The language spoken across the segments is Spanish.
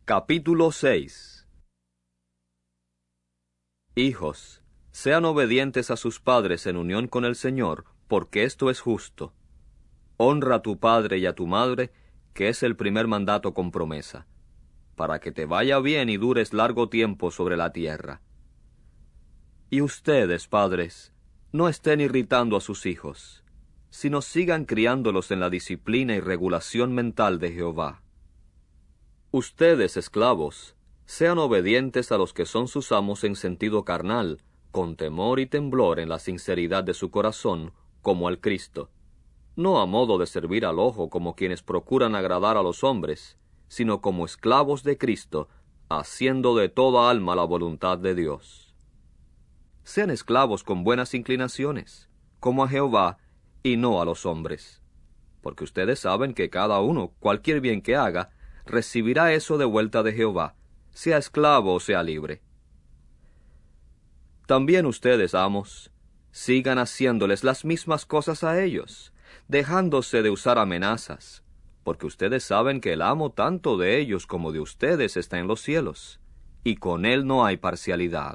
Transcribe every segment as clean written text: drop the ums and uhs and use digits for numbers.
Capítulo 6. Hijos, sean obedientes a sus padres en unión con el Señor, porque esto es justo. Honra a tu padre y a tu madre, que es el primer mandato con promesa, para que te vaya bien y dures largo tiempo sobre la tierra. Y ustedes, padres, no estén irritando a sus hijos, sino sigan criándolos en la disciplina y regulación mental de Jehová. Ustedes, esclavos, sean obedientes a los que son sus amos en sentido carnal, con temor y temblor en la sinceridad de su corazón, como al Cristo, no a modo de servir al ojo como quienes procuran agradar a los hombres, sino como esclavos de Cristo, haciendo de toda alma la voluntad de Dios. Sean esclavos con buenas inclinaciones, como a Jehová, y no a los hombres, porque ustedes saben que cada uno, cualquier bien que haga, recibirá eso de vuelta de Jehová, sea esclavo o sea libre. También ustedes, amos, sigan haciéndoles las mismas cosas a ellos, dejándose de usar amenazas, porque ustedes saben que el amo tanto de ellos como de ustedes está en los cielos, y con él no hay parcialidad.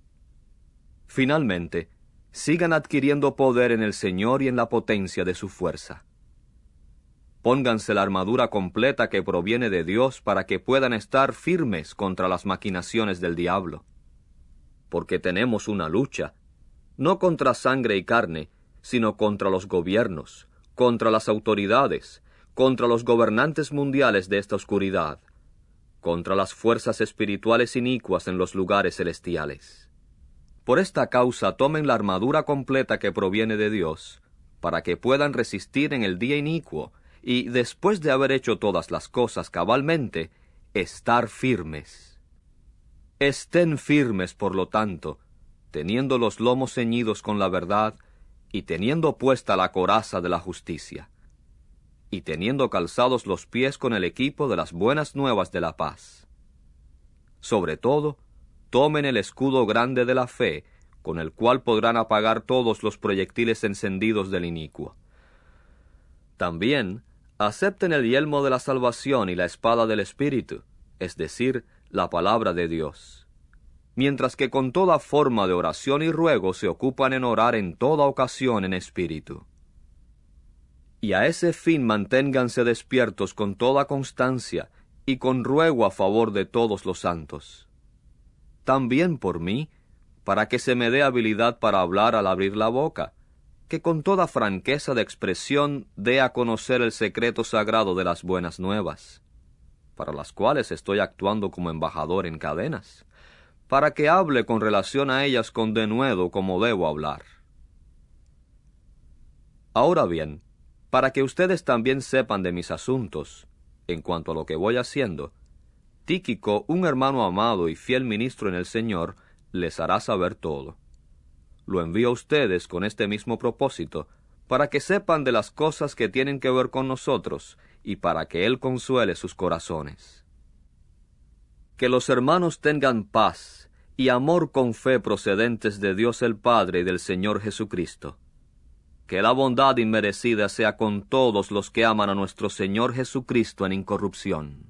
Finalmente, sigan adquiriendo poder en el Señor y en la potencia de su fuerza. Pónganse la armadura completa que proviene de Dios para que puedan estar firmes contra las maquinaciones del diablo. Porque tenemos una lucha, no contra sangre y carne, sino contra los gobiernos, contra las autoridades, contra los gobernantes mundiales de esta oscuridad, contra las fuerzas espirituales inicuas en los lugares celestiales. Por esta causa tomen la armadura completa que proviene de Dios, para que puedan resistir en el día inicuo, y después de haber hecho todas las cosas cabalmente, estar firmes. Estén firmes, por lo tanto, teniendo los lomos ceñidos con la verdad, y teniendo puesta la coraza de la justicia, y teniendo calzados los pies con el equipo de las buenas nuevas de la paz. Sobre todo, tomen el escudo grande de la fe, con el cual podrán apagar todos los proyectiles encendidos del inicuo. También, acepten el yelmo de la salvación y la espada del Espíritu, es decir, la palabra de Dios, mientras que con toda forma de oración y ruego se ocupan en orar en toda ocasión en espíritu. Y a ese fin manténganse despiertos con toda constancia y con ruego a favor de todos los santos. También por mí, para que se me dé habilidad para hablar al abrir la boca, que con toda franqueza de expresión dé a conocer el secreto sagrado de las buenas nuevas, para las cuales estoy actuando como embajador en cadenas, para que hable con relación a ellas con denuedo como debo hablar. Ahora bien, para que ustedes también sepan de mis asuntos, en cuanto a lo que voy haciendo, Tíquico, un hermano amado y fiel ministro en el Señor, les hará saber todo. Lo envío a ustedes con este mismo propósito, para que sepan de las cosas que tienen que ver con nosotros, y para que Él consuele sus corazones. Que los hermanos tengan paz y amor con fe procedentes de Dios el Padre y del Señor Jesucristo. Que la bondad inmerecida sea con todos los que aman a nuestro Señor Jesucristo en incorrupción.